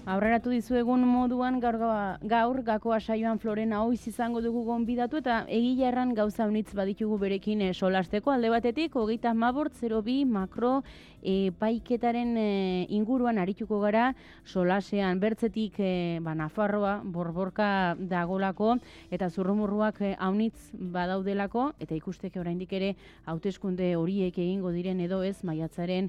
Aurreratu dizuegun moduan gaur gakoa saioan Florena Oiz izango dugu gonbidatu eta egia erran gauza unitz baditugu berekin solasteko. Alde batetik, 35.02 makro paiketaren inguruan arituko gara solasean. Bertzetik Nafarroa borborka dagolako eta zurrumurruak haunitz badaudelako eta ikusteke oraindik ere hauteskunde horiek egingo diren edo ez maiatzaren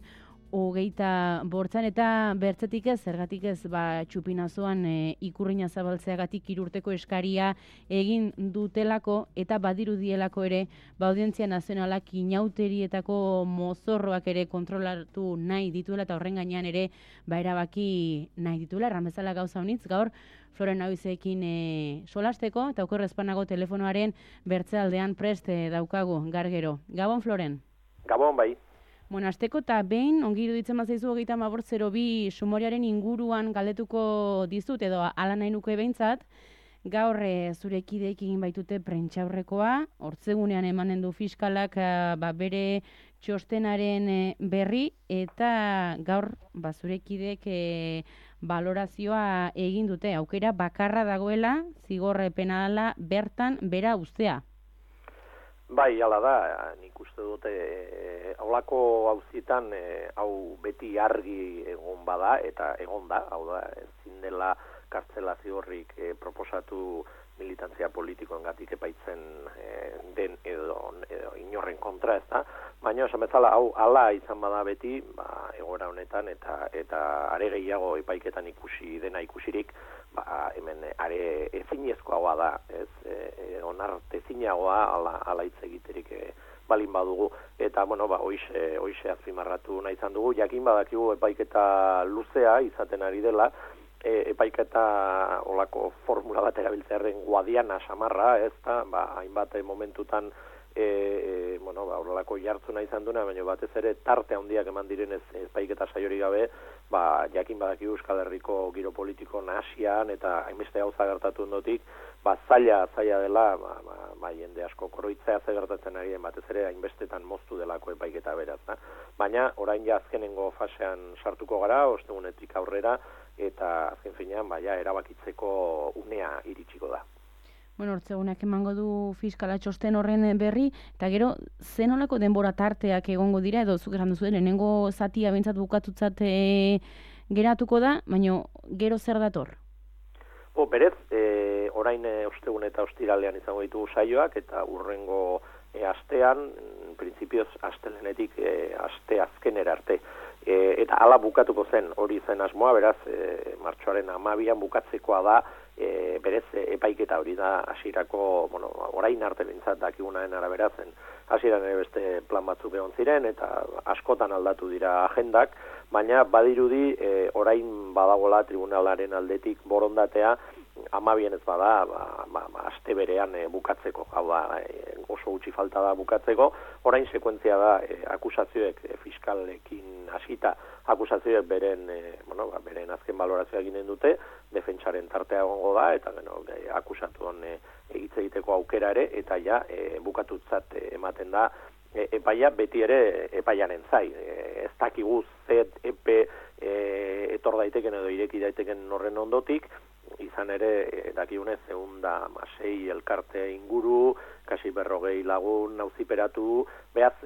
25 eta bertzetik ez, zergatik ez, txupinazoan ikurrina zabaltzeagatik 3 urteko eskaria egin dutelako eta badirudielako ere, Audientzia Nazionalak inauterietako mozorroak ere kontrolatu nahi dituela eta horren gainean ere erabaki nahi dituela. Erran bezala gauza honitz, gaur Florena Oizekin solasteko eta oker ezpanago telefonoaren bertzealdean prest daukagu, gargero. Gabon, Floren? Gabon, bai. Bueno, azteko eta behin, ongi iruditzen bazaizu 35.02 sumoriaren inguruan galdetuko dizut, edo ala nahi nuke behintzat, gaur zure kideek egin baitute prentxaurrekoa, hortzegunean emanen du fiskalak bere txostenaren berri, eta gaur zure kideek balorazioa egin dute, aukera bakarra dagoela, zigor penala bertan bera ustea. Bai, hala da, nik uste dute haulako hauzietan hau beti argi egon bada eta egon da, hau da, ezin dela kartzela zigorrik proposatu militantzia politikoengatik epaitzen den edo inorren kontra, ez da, baina esan bezala hau hala izan bada beti, egoera honetan eta are gehiago epaiketan ikusirik, hemen are ezinezkoa da, ez, onartezinagoa ala hitz egiterik balin badugu, eta, hoize azpimarratu nahi izan dugu, jakin badakigu epaiketa luzea izaten ari dela, epaiketa olako formula bat erabiltzearen guadiana samarra, ez da, hainbat momentutan horrelako jartzuna izan duna, baina batez ere tarte handiak eman direnez epaiketa saiorik gabe, jakin badakigu Euskal Herriko giro politiko nahasian eta hainbeste gauza gertatu ondotik, zaila dela, jende asko koroitzea ze gertatzen ari den batez ere hainbestetan moztu delako epaiketa beraz, da. Baina orain ja azkenengo fasean sartuko gara, ostegunetik aurrera, eta azken finean, erabakitzeko unea iritsiko da. Hortzegunak emango du fiskala txosten horren berri, eta gero, zenolako denbora tarteak egongo dira, edo zuk esan duzu, lehenengo zatia bintzat bukatutzat geratuko da, baina gero zer dator? Berez, orain ostegun eta ostiralean izango ditugu saioak, eta urrengo astean, printzipioz astelenetik aste azkenera arte. Eta hala bukatuko zen, hori zen asmoa, beraz, martxoaren 12an bukatzekoa da, berez epaiketa hori da hasierako, orain arte bintzat dakigunaren arabera zen, hasieran ere beste plan batzuk egon ziren, eta askotan aldatu dira agendak, baina badirudi orain badagola tribunalaren aldetik borondatea, 12an ez bada, aste berean bukatzeko, hau da, oso gutxi falta da bukatzeko, orain sekuentzia da akusazioek fiskalekin hasita, akusazioek beren azken balorazioa eginen dute, defentsaren tartea egongo da, eta akusatu egitze egiteko aukera ere, eta ja bukatutzat ematen da, epaia beti ere epaiaren zai. Ez dakigu epe etor daiteken edo ireki daiteken horren ondotik, izan ere, dakigunez, 106 elkarte inguru, kasi 40 lagun auziperatu, behaz,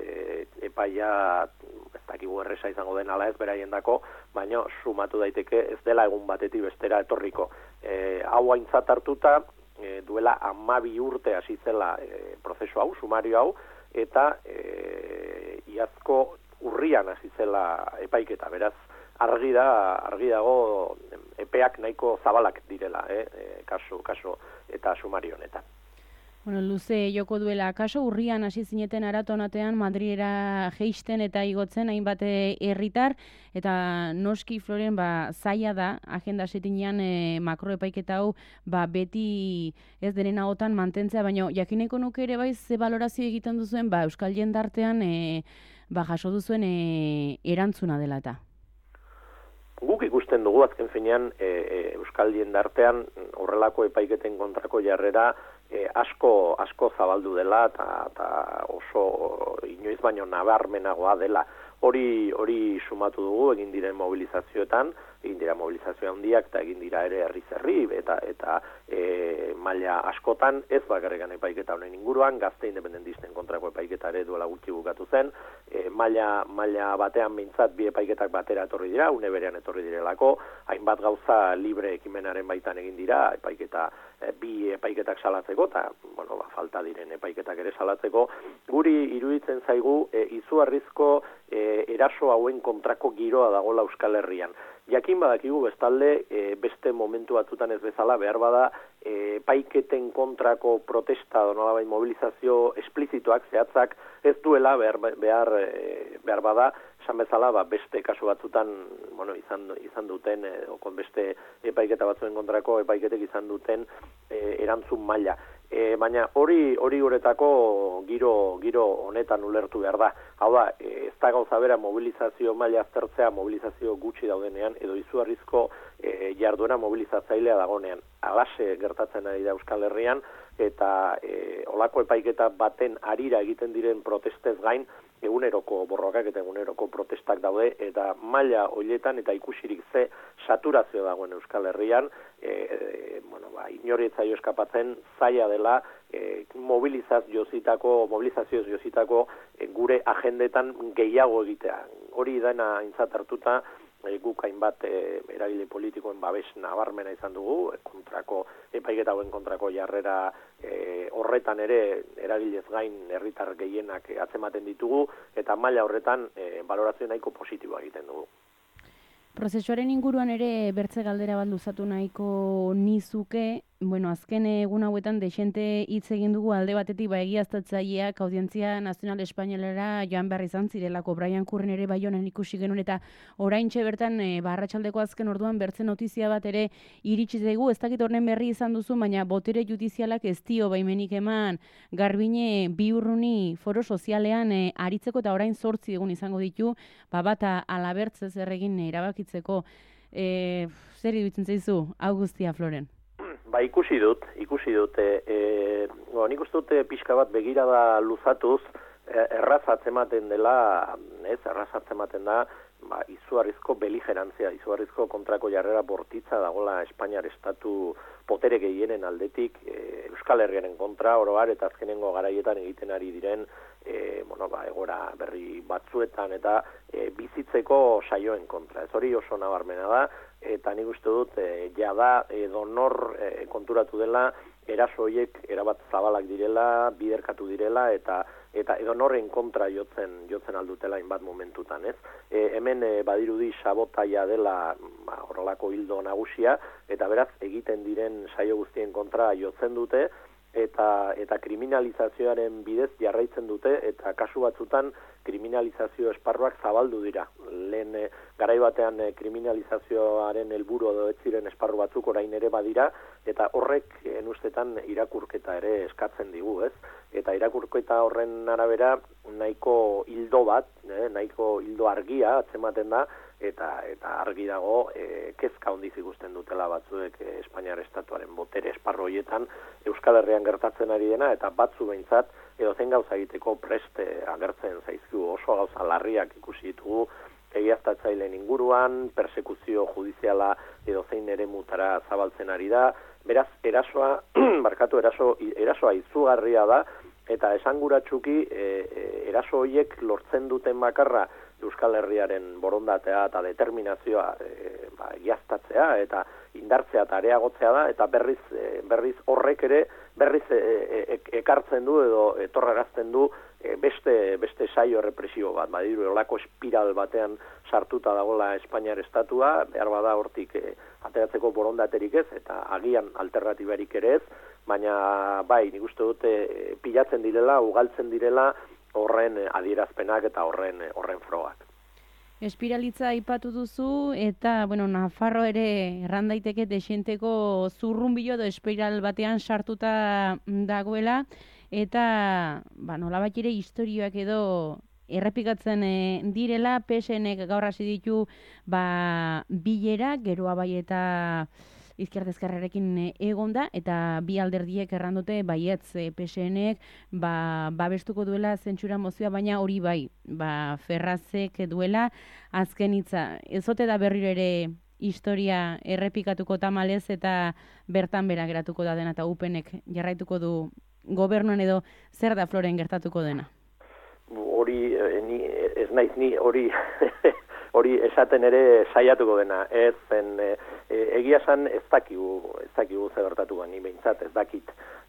epaia, ez dakigu erresa izango den ala ez beraien dako, baina sumatu daiteke ez dela egun batetik bestera etorriko. Hau aintzat hartuta, duela 12 urte hasi zela prozesu hau, sumario hau, eta iazko urrian hasi zela epaiketa, beraz, argi dago epeak nahiko zabalak direla, kaso eta sumario honetan. Luze joko duela, kaso urrian hasi zineten aratonatean Madrilera jeisten eta igotzen hainbat herritar, eta noski Floren zaila da, agenda setinean makroepaiketa hau beti ez denen agotan mantentzea, baina jakineko nuke ere ze balorazio egiten duzuen Euskal jendartean jaso duzuen erantzuna dela eta. Guk ikusten dugu azken finean Euskal jendartean horrelako epaiketen kontrako jarrera asko zabaldu dela eta oso inoiz baino nabarmenagoa dela. hori sumatu dugu egin diren mobilizazioetan, egin dira mobilizazio handiak eta egin dira ere herri eta maila askotan, ez bakarrekan epaiketa honen inguruan, gazte independentisten kontrako epaiketa ere duela gutxi bukatu zen, maila batean behintzat bi epaiketak batera etorri dira, une berean etorri direlako, hainbat gauza libre ekimenaren baitan egin dira, bi epaiketak salatzeko, eta falta diren epaiketak ere salatzeko, guri iruditzen zaigu izugarrizko eraso hauen kontrako giroa dagoela Euskal Herrian. Jakin badakigu bestalde, beste momentu batzutan ez bezala, behar bada, epaiketen kontrako protesta, nolabait mobilizazio esplizituak, zehatzak, ez duela behar bada, esan bezala, beste kasu batzutan, izan duten, beste epaiketa batzuen kontrako epaiketek izan duten erantzun maila. Baina hori guretako giro honetan ulertu behar da. Hau da, ez da gauza bera mobilizazio maila aztertzea mobilizazio gutxi daudenean, edo izugarrizko jarduera mobilizatzailea dagonean. Alaxe gertatzen ari da Euskal Herrian, eta olako epaiketa baten arira egiten diren protestez gain, eguneroko borrokak eta eguneroko protestak daude, eta maila horietan eta ikusirik ze saturazio dagoen Euskal Herrian, inoretzaio eskapatzen zaila dela mobilizazioz jozitako gure agendetan gehiago egitea. Hori dena aintzat hartuta, guk hainbat eragile politikoen babes nabarmena izan dugu, epaiketa hauen kontrako jarrera horretan ere eragilez gain herritar gehienak atzematen ditugu, eta maila horretan balorazio nahiko positiboa egiten dugu. Prozesuaren inguruan ere bertze galdera bat luzatu nahiko nizuke, azken egun hauetan dexente hitz egin dugu alde batetik egiaztatzaileak Audientzia Nazional Espainolera joan behar izan zirelako Brian Curren ere Baionan ikusi genuen, eta oraintxe bertan arratsaldeko azken orduan bertze notizia bat ere iritsi zaigu, ez dakit horren berri izan duzu, baina botere judizialak ez dio baimenik eman Garbiñe Biurruni foro sozialean aritzeko, eta orain 8 egun izango ditu, bata alabertze zer egin erabakitzeko. Zer iruditzen zaizu, Augustia Floren? Ikusi dut. Nik uste dut pixka bat begirada luzatuz, erraz atzematen da, izugarrizko beligerantzia, izugarrizko kontrako jarrera bortitza dagoela Espainiar estatu potere gehienen aldetik, Euskal Herriaren kontra, oroar, eta azkenengo garaietan egiten ari diren, egora berri batzuetan eta bizitzeko saioen kontra. Ez hori oso nabarmena da, eta nik uste dut, jada donor konturatu dela, eraso horiek erabat zabalak direla, biderkatu direla, eta edonorren kontra jotzen aldutela hainbat momentutan, ez? Hemen badirudi sabotaia dela horrelako hildo nagusia, eta beraz egiten diren saio guztien kontra jotzen dute, eta kriminalizazioaren bidez jarraitzen dute, eta kasu batzutan kriminalizazio esparruak zabaldu dira. Lehen garai batean kriminalizazioaren helburu edo ez ziren esparru batzuk orain ere badira, eta horrek ustetan irakurketa ere eskatzen digu, ez? Eta irakurketa horren arabera nahiko hildo bat, nahiko hildo argia atzematen da, eta argi dago kezka handiz ikusten dutela batzuek Espainiar estatuaren botere esparru horietan Euskal Herrian gertatzen ari dena, eta batzu behintzat edo zen gauza egiteko preste agertzen zaizkigu, oso gauza larriak ikusi ditugu egiaztatzaileen inguruan, persekuzio judiziala edo zein eremutara zabaltzen ari da. Beraz, erasoa izugarria da, eta esanguratsuki eraso horiek lortzen duten bakarra Euskal Herriaren borondatea eta determinazioa egiaztatzea eta indartzea eta areagotzea da, eta berriz horrek ere ekartzen du edo etorrarazten du beste saio represibo bat, badiru olako espiral batean sartuta dagoela Espainiar estatua, behar bada hortik ateratzeko borondaterik ez, eta agian alternatibarik ere ez, baina nik uste dute pilatzen direla, ugaltzen direla horren adierazpenak eta horren frogak. Espiralitza aipatu duzu, eta, Nafarro ere errandaiteke dexenteko zurrunbilo edo espiral batean sartuta dagoela, eta, nolabait ere historioak edo errepikatzen direla, PSNek gaur hasi ditu bilera, geroa bai eta Ezkerrekin egonda, eta bi alderdiek errandute baietz PSNek babestuko duela zentsura mozioa, baina hori bai, Ferrazek duela azken hitza. Ez ote da berriro ere historia errepikatuko tamalez eta bertan bera geratuko da dena eta UPNek jarraituko du gobernuan edo zer da Floren gertatuko dena? Hori, ez naiz ni hori hori esaten ere saiatuko dena. Ez zen, egia esan ez dakigu zer gertatuko, ni behintzat ez dakit.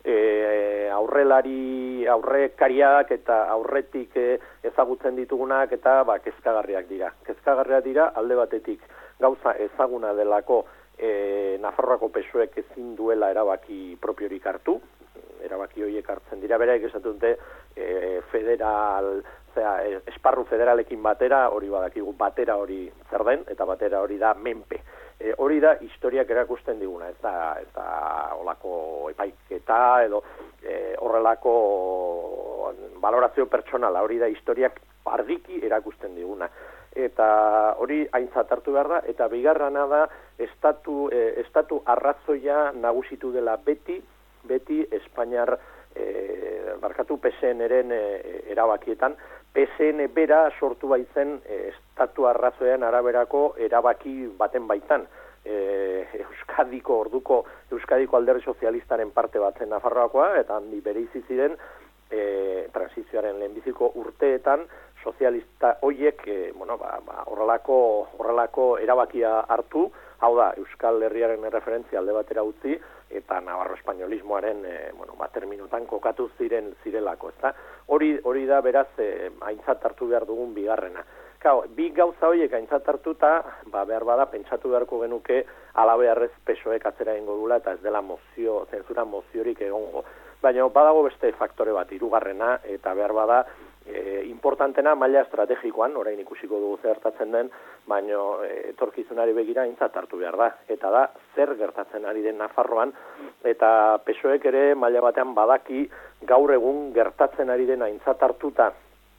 Aurrekariak eta aurretik ezagutzen ditugunak eta kezkagarriak dira. Kezkagarriak dira alde batetik gauza ezaguna delako Nafarroako PSOEk ezin duela erabaki propiorik hartu, erabaki horiek hartzen dira, beraik esatu dute esparru federalekin batera, hori badakigu batera hori zer den, eta batera hori da menpe. Hori da historiak erakusten diguna, ez da olako epaiketa edo horrelako valorazio pertsonala, hori da historiak argiki erakusten diguna. Eta hori aintzat hartu behar da, eta bigarrana da estatu arrazoia nagusitu dela beti Espainiar PSN-eren erabakietan. PSN bera sortu baitzen estatu arrazoian araberako erabaki baten baitan. Euskadiko alderdi sozialistaren parte batzen Nafarroakoa, eta handi bereizi ziren transizioaren lehenbiziko urteetan sozialista hoiek horrelako erabakia hartu, hau da, Euskal Herriaren referentzia alde batera utzi, eta Navarro espainolismoaren terminotan kokatu zirelako, ezta? Hori da beraz aintzat hartu behar dugun bigarrena. Bi gauza horiek aintzat hartuta, behar bada pentsatu beharko genuke alabearrez PSOEk atzera egingo dula eta ez dela zentsura moziorik egongo. Baina badago beste faktore bat, hirugarrena, eta behar bada importantena maila estrategikoan, orain ikusiko dugu zer gertatzen den, baina etorkizunari begira aintzat hartu behar da. Eta da, zer gertatzen ari den Nafarroan, eta PSOEk ere maila batean badaki gaur egun gertatzen ari den aintzat hartuta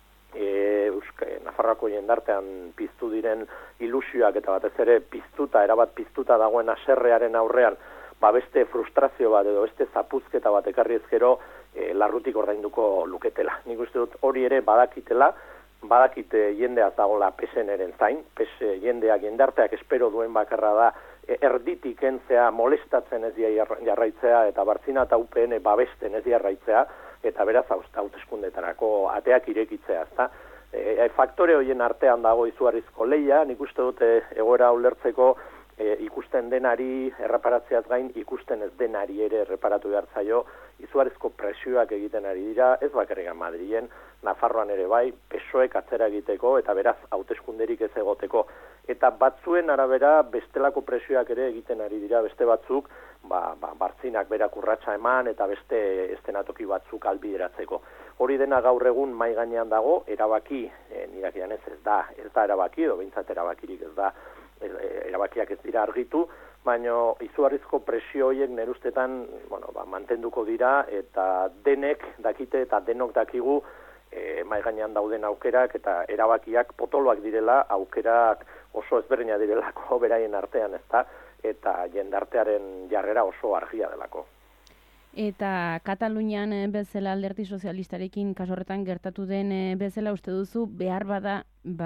Nafarroako jendartean piztu diren ilusioak eta batez ere erabat piztuta dagoen haserrearen aurrean, beste frustrazio bat edo beste zapuzketa bat ekarri ezkero larrutik ordainduko luketela. Nik uste dut hori ere badakite jendeaz dagoela PSN-eren zain, jendeak jendarteak espero duen bakarra da erditik entzea molestatzen ez jarraitzea eta Bartzina eta UPN babesten ez jarraitzea, eta beraz hauteskundetarako ateak irekitzea, ezta? Faktore horien artean dago izugarrizko lehia, nik uste dut egoera ulertzeko ikusten denari erreparatzeaz gain, ikusten ez denari ere erreparatu behar zaio, izugarrizko presioak egiten ari dira, ez bakarrik Madrilen, Nafarroan ere bai, PSOEk atzera egiteko, eta beraz hauteskunderik ez egoteko. Eta batzuen arabera bestelako presioak ere egiten ari dira, beste batzuk, Bartzinak berak urratsa eman, eta beste estenatoki batzuk albideratzeko. Hori dena gaur egun mahai gainean dago, erabaki, nirakian ez da erabaki, edo behintzat erabakirik ez da, erabakiak ez dira argitu, baina izugarrizko presio horiek nerustetan mantenduko dira, eta denek dakite eta denok dakigu mahai gainean dauden aukerak eta erabakiak potoloak direla, aukerak oso ezberdina direlako beraien artean, ezta, eta jendartearen jarrera oso argia delako. Eta Katalunian bezala alderdi sozialistarekin kasu horretan gertatu den bezala uste duzu behar bada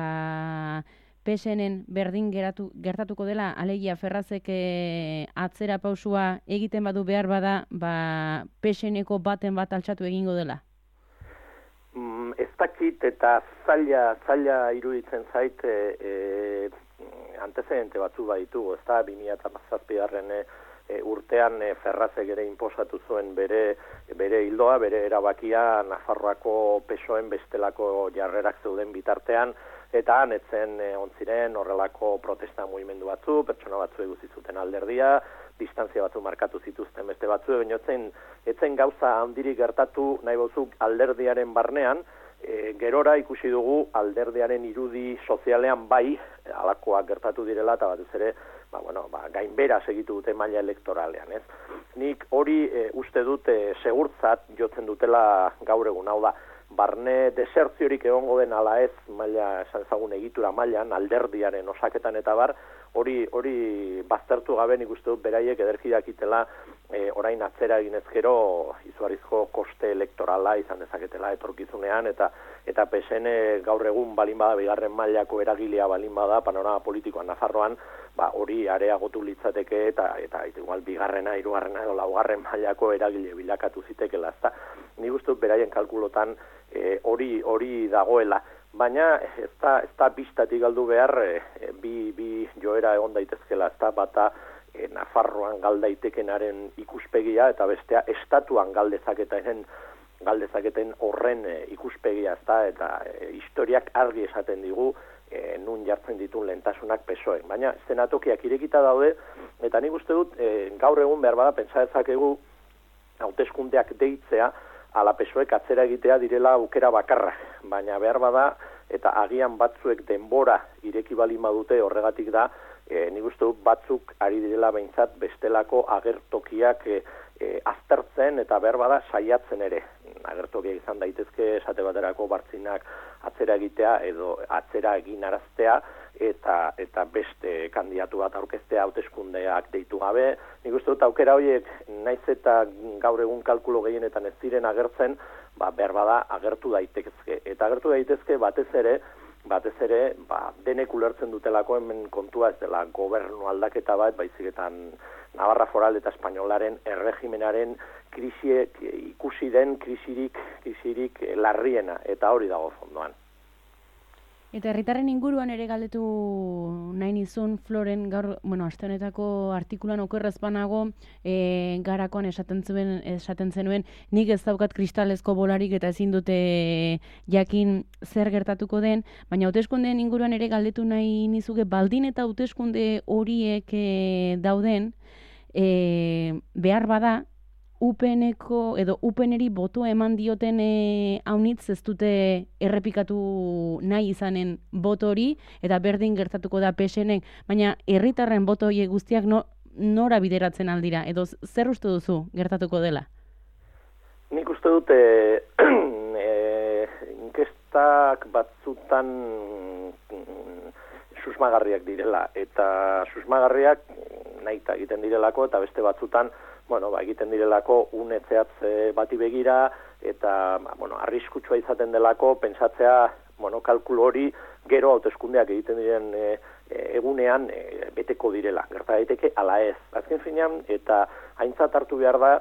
PSN-en berdin gertatuko dela, alegia Ferrazek atzera pausua egiten badu behar bada PSN-eko baten bat altxatu egingo dela? Ez dakit eta zaila iruditzen zait antezedente batzu baditu, ez da 2007 urtean Ferrazek ere inposatu zuen bere hildoa, bere erabakia Nafarroako PSOEn bestelako jarrerak zeuden bitartean, eta etzen ontziren horrelako protesta mugimendu batzu, pertsona batzu eguzi zuten alderdia, distantzia batzu markatu zituzten beste batzu, baina etzen gauza handirik gertatu nahi bozuk alderdiaren barnean, gerora ikusi dugu alderdiaren irudi sozialean bai, alakoak gertatu direla, eta batez ere, gainbera segitu dute maila elektoralean, ez? Nik hori uste dut segurtzat jotzen dutela gaur egun, hau da, barne desertziorik egongo den ala ez, maila esan ezagun egitura mailan, alderdiaren osaketan eta bar, hori baztertu gabe nik uste dut beraiek ederki dakitela orain atzera egin ezkero izugarrizko koste elektorala izan dezaketela etorkizunean eta PSN gaur egun balin bada bigarren mailako eragilea balin bada panorama politikoan Nafarroan, hori areagotu litzateke eta igual bigarrena, hirugarrena edo laugarren mailako eragile bilakatu zitekela, ezta. Nik uste dut beraien kalkulotan hori dagoela. Baina ez da bistatik galdu behar bi joera egon daitezkela, ez da bata Nafarroan galdaitekeenaren ikuspegia eta bestea estatuan galdezaketen horren ikuspegia, ez da, eta historiak argi esaten digu nun jartzen ditun lehentasunak PSOE. Baina zenatokiak irekita daude eta nik uste dut gaur egun behar bada pentsa dezakegu hauteskundeak deitzea ala PSOEk atzera egitea direla aukera bakarra, baina behar bada eta agian batzuek denbora ireki balin badute horregatik da, nik uste dut batzuk ari direla behintzat bestelako agertokiak aztertzen eta behar bada saiatzen ere. Agertokiak izan daitezke esate baterako Bartzinak atzera egitea edo atzera egin araztea eta beste kandidatu bat aurkeztea hauteskundeak deitu gabe. Nik uste dut aukera horiek naiz eta gaur egun kalkulo gehienetan ez ziren agertzen, behar bada agertu daitezke. Eta agertu daitezke batez ere denek ulertzen dutelako hemen kontua ez dela gobernu aldaketa bat, baizik Navarra Foral eta Espainolaren erregimenaren ikusi den krisirik larriena, eta hori dago fondoan. Eta herritarren inguruan ere galdetu nahi nizun, Floren, gaur, aste honetako artikulan okerrez banago, Garakoan esaten zenuen, nik ez daukat kristalezko bolarik eta ezin dute jakin zer gertatuko den, baina hauteskundeen inguruan ere galdetu nahi nizuke, baldin eta hauteskunde horiek dauden, behar bada, UPNeko edo UPNeri boto eman dioten haunitz ez dute errepikatu nahi izanen boto hori eta berdin gertatuko da PSNek, baina herritarren boto horiek guztiak nora bideratzen aldira edo zer uste duzu gertatuko dela? Nik uste dute inkestak batzutan susmagarriak direla eta susmagarriak nahita egiten direlako eta beste batzutan egiten direlako unetzeatz bati begira eta arriskutsua izaten delako pentsatzea kalkulu hori gero hauteskundeak egiten diren egunean beteko direla. Gerta daiteke ala ez. Azken finean eta aintzat hartu behar da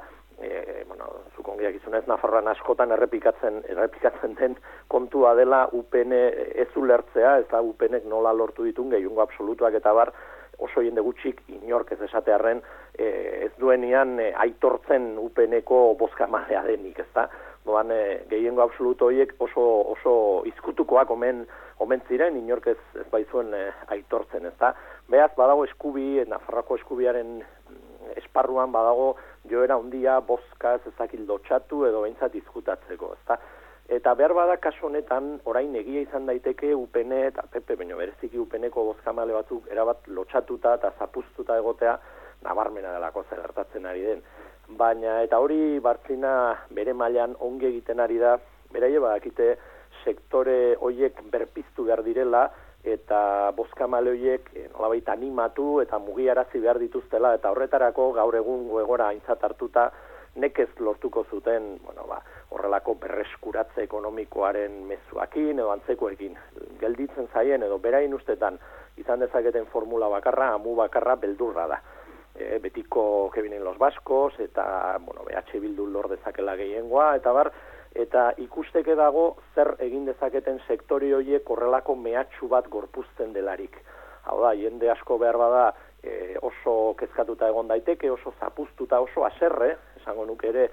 zuk ongi dakizunez Nafarroan askotan errepikatzen den kontua dela UPN ez ulertzea, ez da UPNek nola lortu ditun gehiengo absolutuak eta bar oso jende gutxik inork ez esatearren ez duenian aitortzen UPNeko bozkamalea denik, ezta? Doan gehiengo absoluto horiek oso izkutukoak omen ziren inork ez baizuen aitortzen, ezta? Beraz badago Nafarroako eskubiaren esparruan badago joera handia bozkaz ezakil lotxatu edo behintzat izkutatzeko, ezta? Eta behar bada kasu honetan orain egia izan daiteke UPN eta PP, baina bereziki UPNeko bozkamale batzuk erabat lotxatuta eta zapuztuta egotea nabarmena delako zer gertatzen ari den. Baina eta hori Bartzina bere mailan ongi egiten ari da, beraie badakite sektore horiek berpiztu behar direla eta bozkamale horiek nolabait animatu eta mugiarazi behar dituztela eta horretarako gaur egun goegora aintzat hartuta nekez lortuko zuten, horrelako berreskuratze ekonomikoaren mezuakin edo antzekoekin gelditzen zaien edo berain ustetan izan dezaketen formula bakarra, amu bakarra beldurra da. Betiko que vienen los vascos eta BH Bildu lor dezakela gehiengoa eta ikusteke dago zer egin dezaketen sektori horiek horrelako mehatxu bat gorpuzten delarik. Hau da, jende asko behar bada oso kezkatuta egon daiteke, oso zapuztuta, oso aserre, esango nuke ere,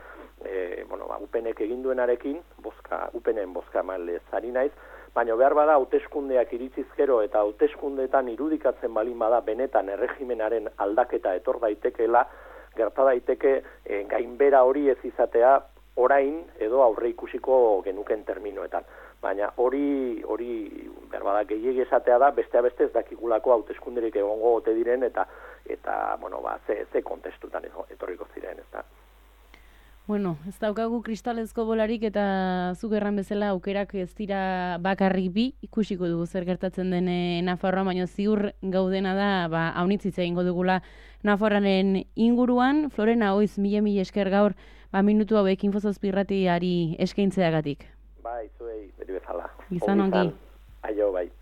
UPNek egin duenarekin, UPNen bozka male zari naiz, baina behar bada hauteskundeak iritsiz gero eta hauteskundeetan irudikatzen balin bada benetan erregimenaren aldaketa etor daitekeela, gerta daiteke gainbera hori ez izatea orain edo aurre ikusiko genuken terminoetan. Baina hori behar bada gehiegi esatea da, bestea beste ez dakigulako hauteskunderik egongo ote diren eta ze kontestutan etorriko ziren, ez da. Bueno, ez daukagu kristalezko bolarik eta zuk erran bezala aukerak ez dira bakarrik bi, ikusiko dugu zer gertatzen den Nafarroan, baina ziur gaudena da, haunitzitza egingo dugula Nafarroaren inguruan. Florena, oiz, mila esker gaur, minutu hauek Infozazpi irratiari eskaintzeagatik. Bai, zuei, beti bezala. Izan ongi. Aio, bai.